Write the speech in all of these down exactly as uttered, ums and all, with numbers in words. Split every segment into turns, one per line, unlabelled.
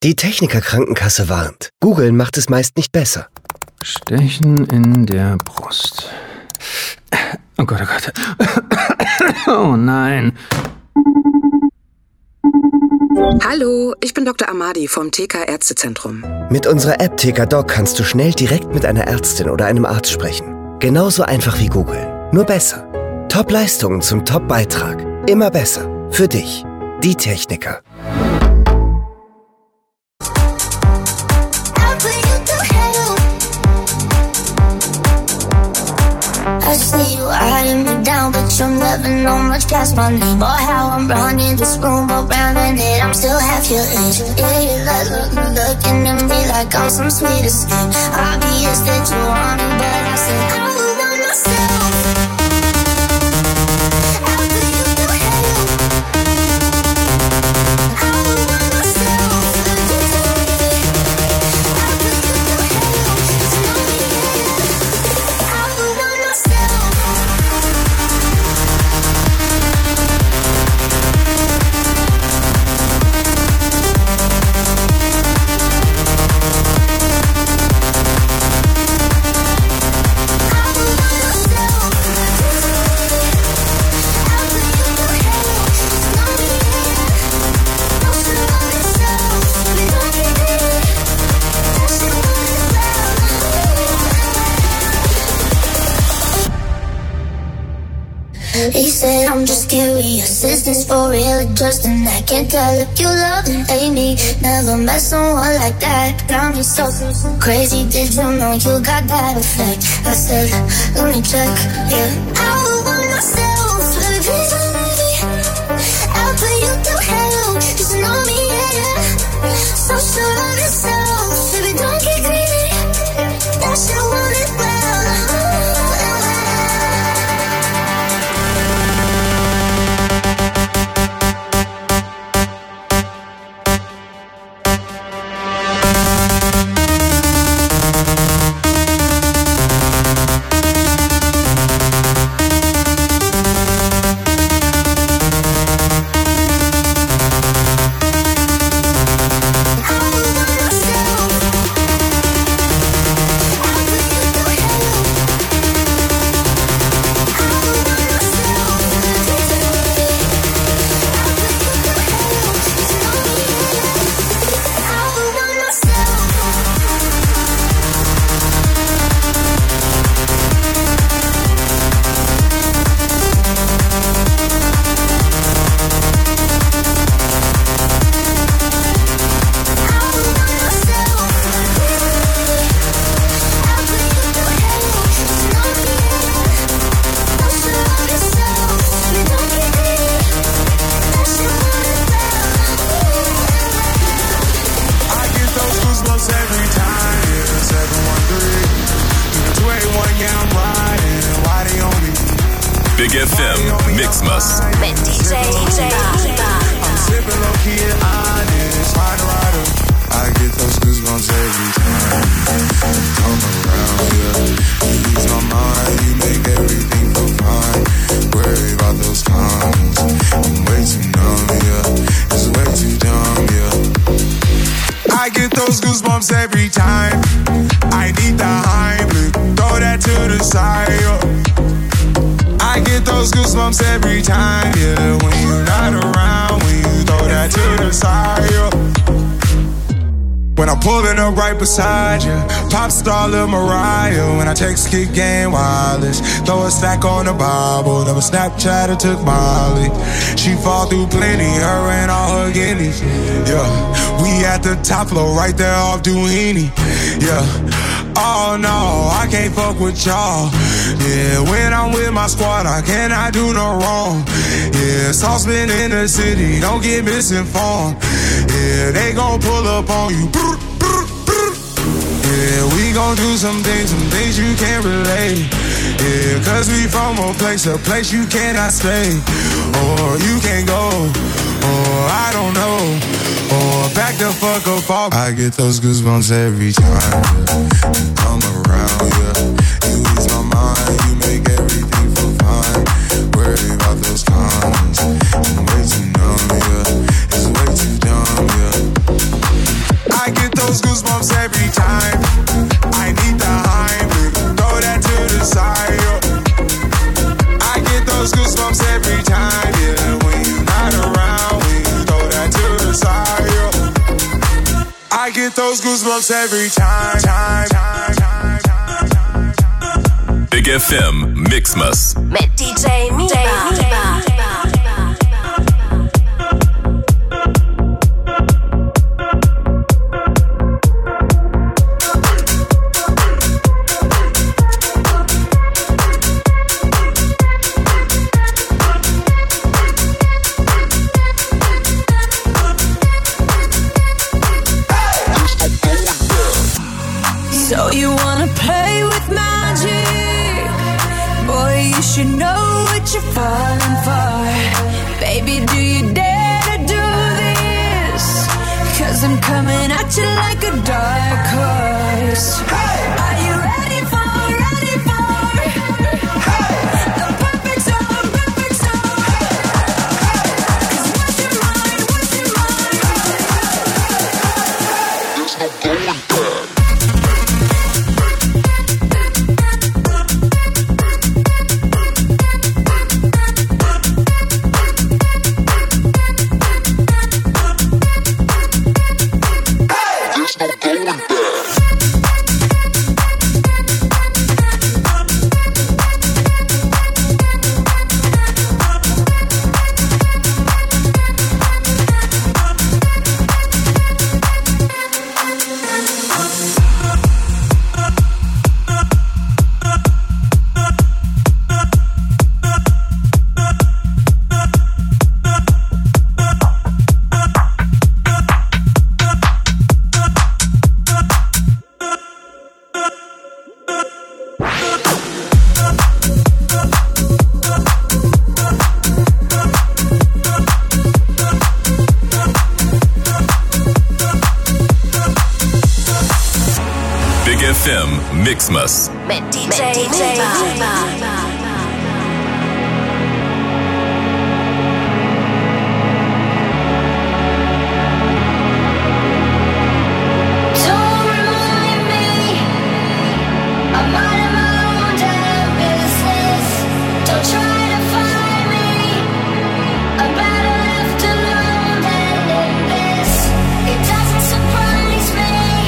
Die Techniker Krankenkasse warnt. Google macht es meist nicht besser.
Stechen in der Brust. Oh Gott, oh Gott. Oh nein.
Hallo, ich bin Doktor Amadi vom T K Ärztezentrum.
Mit unserer App T K Doc kannst du schnell direkt mit einer Ärztin oder einem Arzt sprechen. Genauso einfach wie Google, nur besser. Top-Leistungen zum Top-Beitrag. Immer besser. Für dich. Die Techniker.
I see you eyeing me down, but you'll never know much past my name or how I'm running this room around and it. I'm still half your age. Yeah, you like look, looking at me like I'm some sweet escape. Obvious that you want me, but I said I will want myself. After you do hell, I will want myself. After you do hell, it's not me. I will want myself. He said I'm just curious, is this for real or just an act? Can't tell if you love and hate me. Never met someone like that. Got me so crazy, did you know you got that effect? I said, let me check, yeah. I will want myself, baby. I'll put you through hell, just know me, yeah. So sure of yourself, baby, don't get greedy. That shit want it well.
Big F M, Mixmas.
Met D J, D J.
I'm sipping low key and honest, rider, rider. I get those goosebumps every time you come around, yeah. You ease my mind, you make everything feel fine. Worry about those cons, I'm way too numb, yeah. It's way too dumb, yeah. I get those goosebumps every time. I need the Heimlich, throw that to the side, yeah. I get those goosebumps every time, yeah. When you're not around, when you throw that to the side, yeah. When I'm pulling up right beside you, pop star Lil Mariah. When I text kick game wireless, throw a stack on the Bible. Never Snapchat or took Molly. She fall through plenty, her and all her guineas. Yeah, we at the top floor, right there off Duini. Yeah. Oh no, I can't fuck with y'all. Yeah, when I'm with my squad, I cannot do no wrong. Yeah, saucepan in the city, don't get misinformed. Yeah, they gon' pull up on you. Yeah, we gon' do some things, some things you can't relate. Yeah, cause we from a place, a place you cannot stay. Or you can't go, or I don't know. Or back the fuck up off. I get those goosebumps every time you come around, yeah. You ease my mind, you make everything feel fine. Worry about those cons, I'm way too numb, yeah. It's way too dumb, yeah. those goosebumps every time. I need the Heimlich, throw that to the side. Yeah. I get those goosebumps every time, yeah. When you're not around, when you throw that to the side. Yeah. I get those goosebumps every time, time, time, time, time, time.
Big F M Mixmas
met D J Miba.
So you wanna play with magic? Boy, you should know what you're falling for. Baby, do you dare to do this? 'Cause I'm coming at you like a dark horse. Are you ready for, ready for the perfect storm, perfect storm? 'Cause what's your mind, what's your mind? There's no going back.
F M Mixmas
met D J Miba.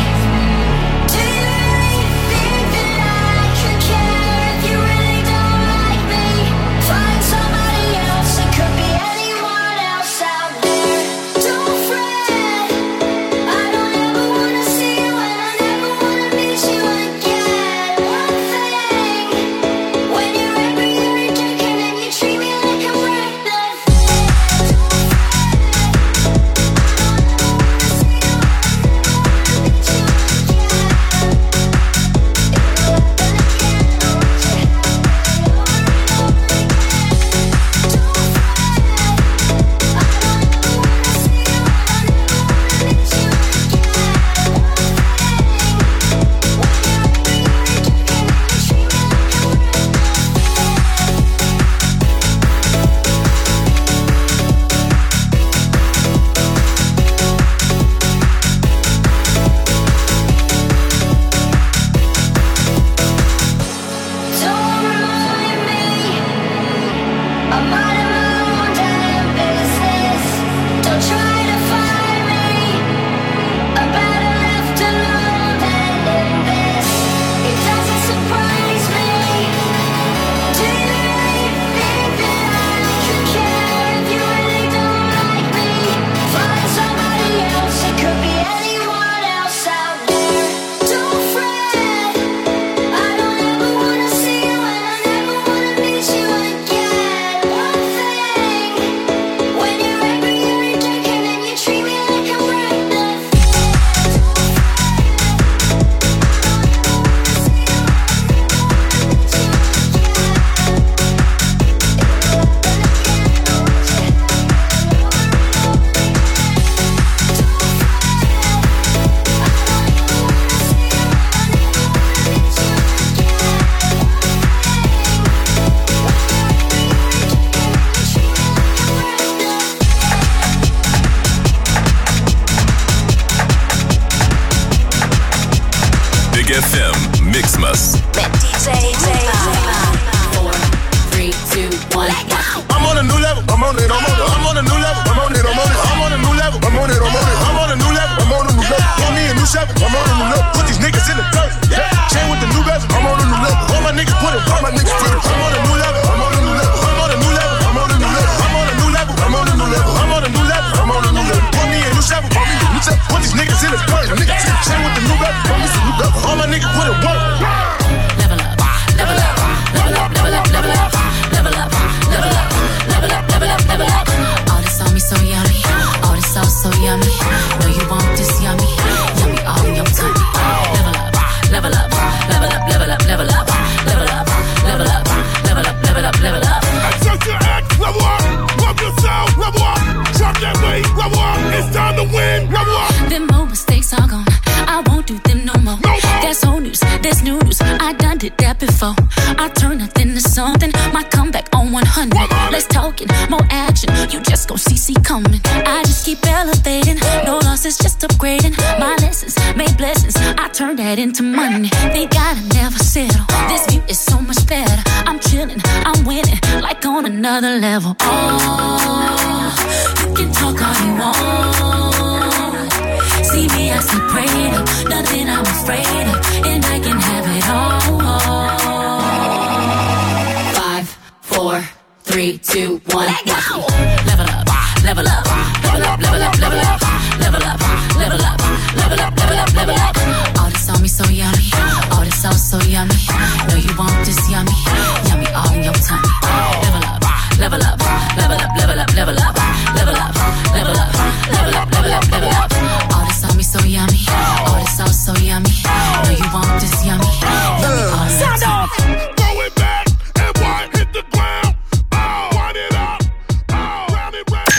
Do you really think that I could care if you really don't
F M Mixmas.
Mit D J Mix.
Four, three, two, one.
I'm on a new level. I'm on it. I'm on it. I'm on a new level. I'm on it. I'm on it. I'm on a new level. I'm on it. I'm on it. I'm on a new level. I'm on a new level. Call me a new seven. I'm on a new level. Put these niggas in the dirt. Yeah. Chain with the new bezel. I'm on a new level. All my niggas put it. All my niggas put it. I'm on a new level. I'm on a new level. I'm on a new level. I'm on a new level. I'm on a new level. I'm on a new level. I'm on a new level. I'm on a new level. Put me a new seven. Call me a new seven. Put these niggas in the dirt. Niggas chain with the new bezel. Call me a new bezel. All my niggas put it work.
Level up, level up, level up, level up, level up, level up, level up, level up, level up, level up. All this on me so yummy, all this sauce so yummy. No, you want this yummy, yummy all in your tummy. Level up, level up, level up, level up, level up, level up, level up, level up, level up.
Check your act, level up, love yourself, level up. Drop that weight, level up. It's time to win, level up.
Them old mistakes are gone, I won't do them no more. No more. That's old news, that's new news. I done did that before. I turn nothing to something. My comeback on one hundred. Let's talk it, more action. You just gon' see, see coming. I just keep elevating. No losses, just upgrading. My lessons made blessings. I turn that into money. They gotta never settle. This view is so much better. I'm chilling, I'm winning, like on another level. Oh, you can talk all you want. See me, I see prayed up. Nothing I'm afraid of, and I can have it all. Five, four, three, two, one. Level up, level up, level up, level up, level up, level up, level up, level up, level up, level up. All this on me so yummy, all this sauce so yummy. No, you want this yummy, yummy all in your tummy. Level up, level up, level up, level up, level up, level up, level up, level up, level up, level up. All this on me so yummy, all this sauce so yummy. No, you want this yummy, yummy all in your tummy.
Throw it back and why hit the ground? Oh, wind it up. Oh, round it round.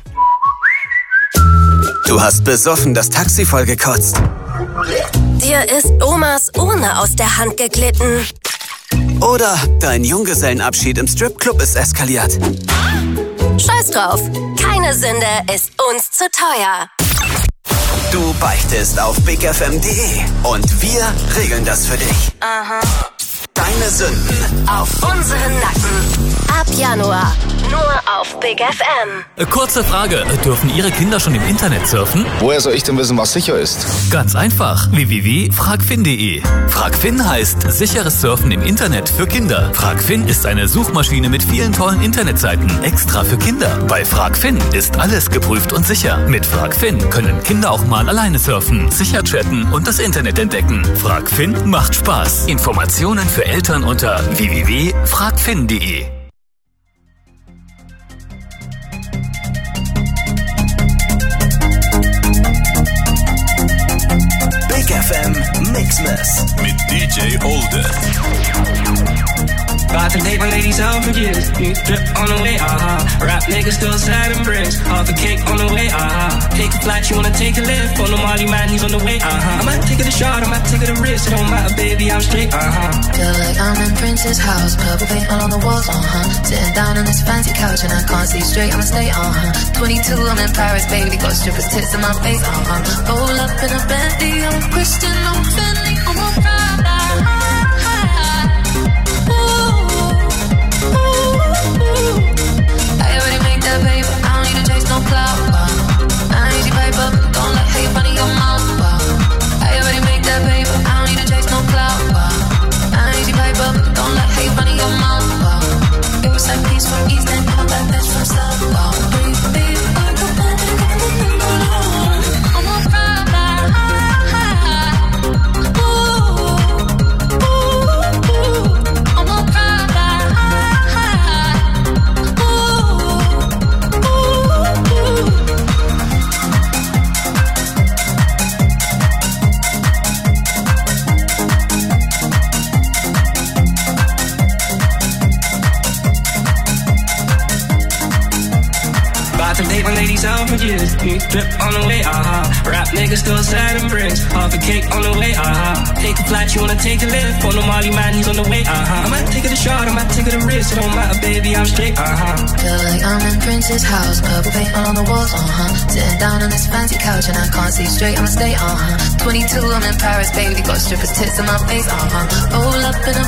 Du hast besoffen das Taxi vollgekotzt.
Dir ist Omas Urne aus der Hand geglitten.
Oder dein Junggesellenabschied im Stripclub ist eskaliert.
Scheiß drauf. Keine Sünde ist uns zu teuer.
Du beichtest auf big f m punkt d e und wir regeln das für dich.
Aha.
Deine Sünden
Auf unseren Nacken. Ab Januar. Nur auf Big F M.
Kurze Frage. Dürfen Ihre Kinder schon im Internet surfen?
Woher soll ich denn wissen, was sicher ist?
Ganz einfach. w w w punkt fragfin punkt d e. Fragfin heißt sicheres Surfen im Internet für Kinder. Fragfin ist eine Suchmaschine mit vielen tollen Internetseiten extra für Kinder. Bei Fragfin ist alles geprüft und sicher. Mit Fragfin können Kinder auch mal alleine surfen, sicher chatten und das Internet entdecken. Fragfin macht Spaß. Informationen für Eltern unter w w w punkt fragfin punkt d e.
Big F M Mixmas
mit D J Olden.
About to date my ladies out for years. New drip on the way, uh-huh. Rap niggas still sliding bricks. Half a cake on the way, uh-huh. Take a flight, you wanna take a lift. On the Molly man, he's on the way, uh-huh. I might take it a shot, I might take it a risk. It don't matter, baby, I'm straight, uh-huh.
Feel like I'm in Prince's house. Purple paint all on the walls, uh-huh. Sitting down on this fancy couch and I can't see straight, I'ma stay, uh-huh. twenty-two, I'm in Paris, baby. Got strippers' tits in my face, uh-huh. Roll up in a Bentley, I'm a Christian, I'm a Bentley, I'm a Prada. I already make that paper, I don't need to chase no clout. Uh, I ain't easy paper, don't let hate run in your mouth. Uh, I already make that paper, I don't need to chase no clout. Uh, I ain't easy paper, don't let hate run in your mouth. Uh, it was like peace from east and come back bitch from south. Uh, breathe, breathe, I'm a
out for years. New drip on the way, uh-huh. Rap niggas still sliding bricks. Half a cake on the way, uh-huh. Take a flight, you wanna take a lift. On the Molly man, he's on the way, uh-huh. I might take it a shot, I might take it a risk. It don't matter, baby, I'm straight, uh-huh.
Feel like I'm in Prince's house. Purple paint all on the walls, uh-huh. Sitting down on this fancy couch and I can't see straight, I'ma stay, uh-huh. twenty-two, I'm in Paris, baby. Got strippers' tits in my face, uh-huh. Roll up in a